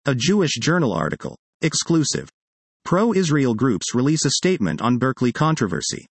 A Jewish Journal article. Exclusive. Pro-Israel groups release a statement on Berkeley controversy.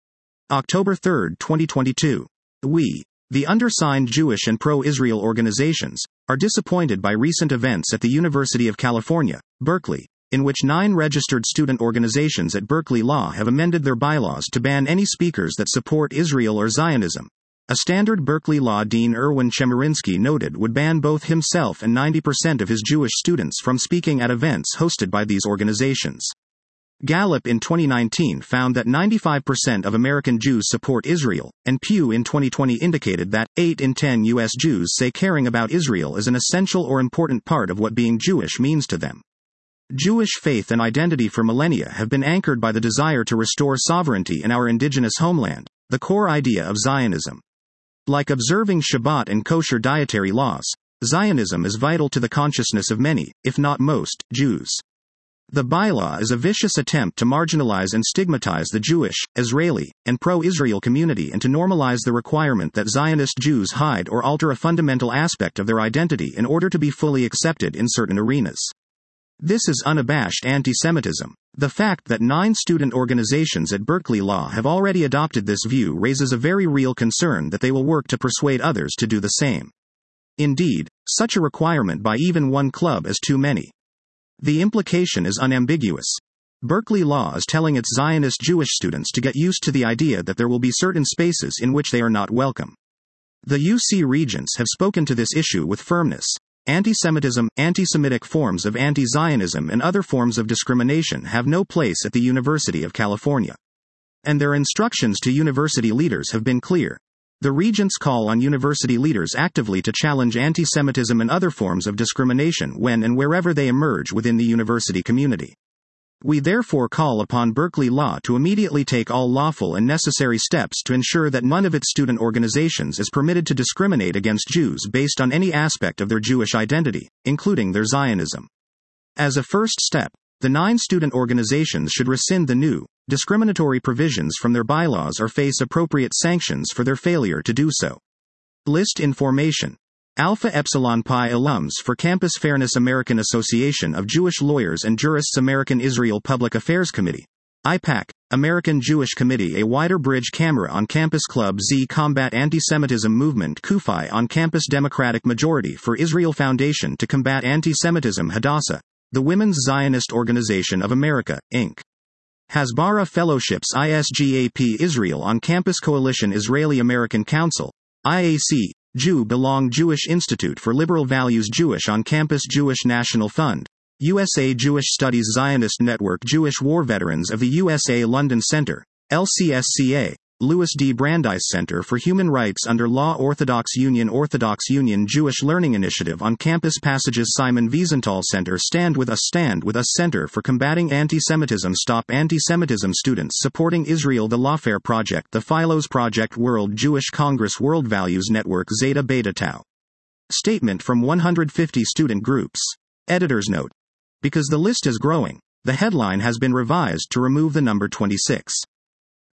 October 3, 2022. We, the undersigned Jewish and pro-Israel organizations, are disappointed by recent events at the University of California, Berkeley, in which 9 registered student organizations at Berkeley Law have amended their bylaws to ban any speakers that support Israel or Zionism. A standard Berkeley Law dean Erwin Chemerinsky noted would ban both himself and 90% of his Jewish students from speaking at events hosted by these organizations. Gallup in 2019 found that 95% of American Jews support Israel, and Pew in 2020 indicated that 8 in 10 U.S. Jews say caring about Israel is an essential or important part of what being Jewish means to them. Jewish faith and identity for millennia have been anchored by the desire to restore sovereignty in our indigenous homeland, the core idea of Zionism. Like observing Shabbat and kosher dietary laws, Zionism is vital to the consciousness of many, if not most, Jews. The bylaw is a vicious attempt to marginalize and stigmatize the Jewish, Israeli, and pro-Israel community and to normalize the requirement that Zionist Jews hide or alter a fundamental aspect of their identity in order to be fully accepted in certain arenas. This is unabashed anti-Semitism. The fact that 9 student organizations at Berkeley Law have already adopted this view raises a very real concern that they will work to persuade others to do the same. Indeed, such a requirement by even one club is too many. The implication is unambiguous. Berkeley Law is telling its Zionist Jewish students to get used to the idea that there will be certain spaces in which they are not welcome. The UC regents have spoken to this issue with firmness. Anti-Semitism, anti-Semitic forms of anti-Zionism and other forms of discrimination have no place at the University of California. And their instructions to university leaders have been clear. The regents call on university leaders actively to challenge anti-Semitism and other forms of discrimination when and wherever they emerge within the university community. We therefore call upon Berkeley Law to immediately take all lawful and necessary steps to ensure that none of its student organizations is permitted to discriminate against Jews based on any aspect of their Jewish identity, including their Zionism. As a first step, the 9 student organizations should rescind the new, discriminatory provisions from their bylaws or face appropriate sanctions for their failure to do so. List information. Alpha Epsilon Pi alums for Campus Fairness American Association of Jewish Lawyers and Jurists American Israel Public Affairs Committee. IPAC, American Jewish Committee A Wider Bridge Camera on Campus Club Z Combat Anti-Semitism Movement CUFI on Campus Democratic Majority for Israel Foundation to Combat Anti-Semitism Hadassah, the Women's Zionist Organization of America, Inc. Hasbara Fellowships ISGAP Israel on Campus Coalition Israeli American Council, IAC, Jew Belong Jewish Institute for Liberal Values Jewish on Campus Jewish National Fund, USA Jewish Studies Zionist Network Jewish War Veterans of the USA London Center, LCSCA, Louis D. Brandeis Center for Human Rights under Law Orthodox Union Jewish Learning Initiative on Campus Passages Simon Wiesenthal Center Stand With Us Center for Combating Anti-Semitism Stop Anti-Semitism Students Supporting Israel The Lawfare Project The Philos Project World Jewish Congress World Values Network Zeta Beta Tau. Statement from 150 student groups. Editor's note. Because the list is growing, the headline has been revised to remove the number 26.